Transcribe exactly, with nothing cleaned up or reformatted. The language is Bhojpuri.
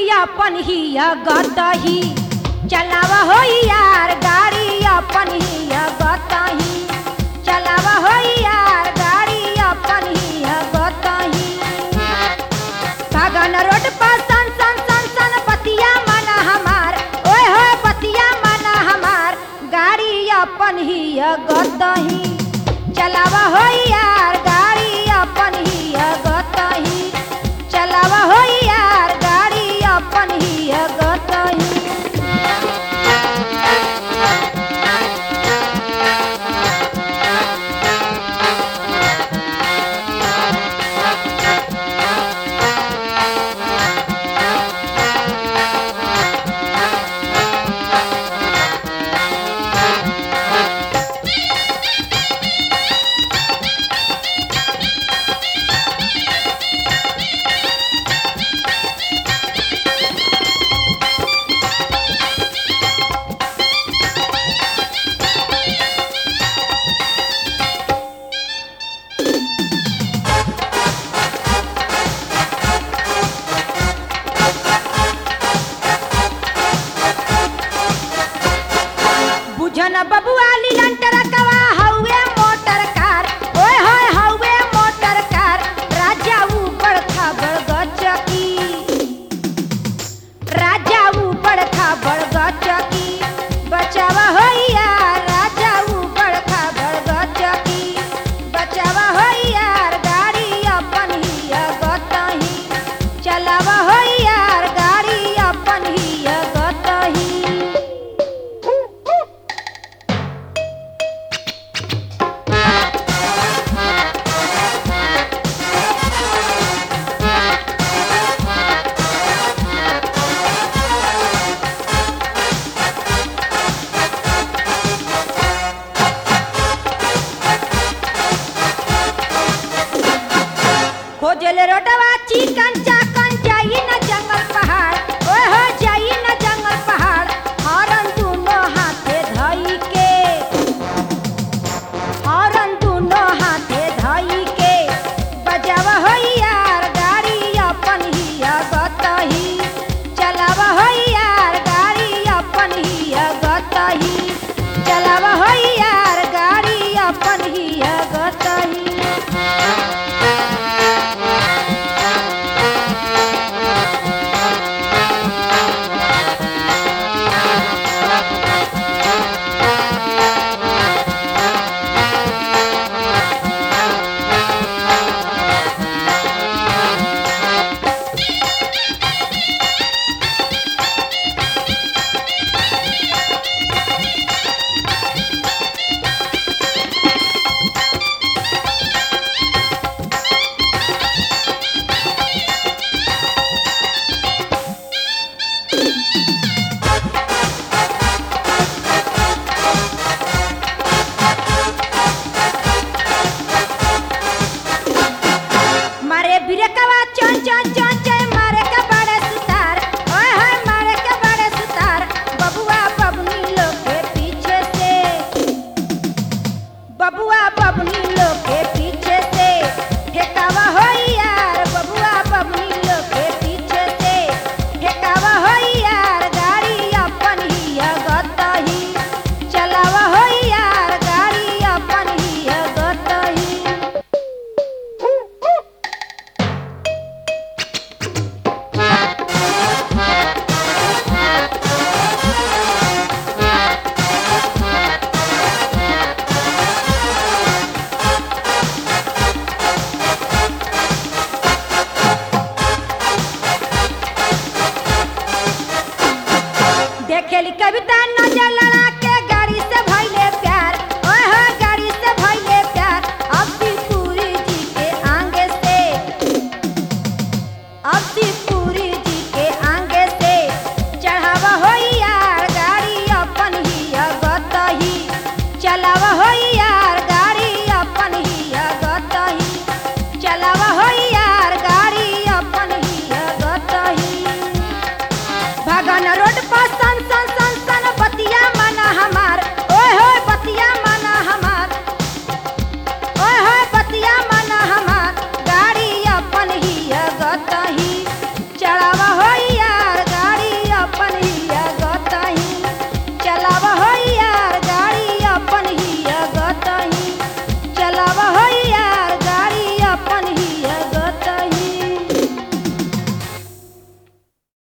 अपन ही गतही चलावा हो यार गाड़ी अपन ही गतही चलावा हो यार गाड़ी अपन ही गतही कागन रोड पर सन सन सन सन बतिया माना हमार ओए हो बतिया माना हमार गाड़ी अपन ही गतही चलावा हो यार गाड़ी अपन ही गतही चलावा हो यार गाड़ी अपन ही गतही बुझन बबुआली लंटर कवा हौवे मोटर कार ओए होए हौवे मोटर कार राजा ऊपर खबर गचकी राजा ऊपर खबर गचकी बचावा हो यार राजा ऊपर खबर गचकी बचावा हो यार गाड़ी अपन ही गतही चलावा हो यार गाड़ी अपन ही गतही खोजले रोडवा चिकन चाकन जाई न जंगल पहाड़ ओए हो जाई न जंगल पहाड़ हरन दोनों हाथे धई के हरन दोनों हाथे धई के बजावा हो यार गाड़ी अपन ही गतही चलावा हो यार गाड़ी अपन ही गतही चलावा हो यार गाड़ी अपन ही गतही